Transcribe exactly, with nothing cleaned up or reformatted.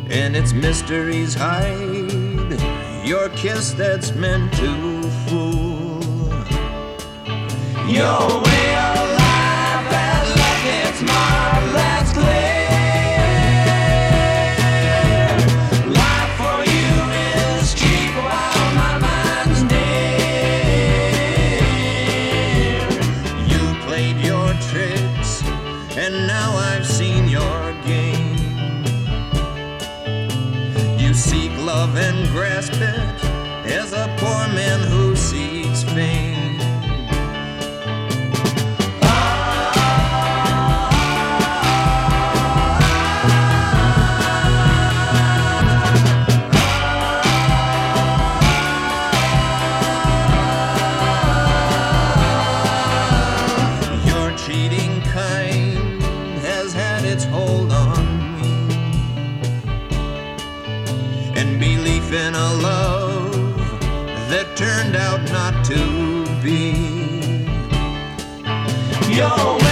and its mysteries hide your kiss that's meant to fool. Your way of life has left its mark that's clear. Life for you is cheap while my mind's dear. You played your tricks and now I've seen your game. You seek love and grasp it as a poor man who seeks fame. Your cheating kind has had its hold on me, and belief in a love that turned out not to be. Yo.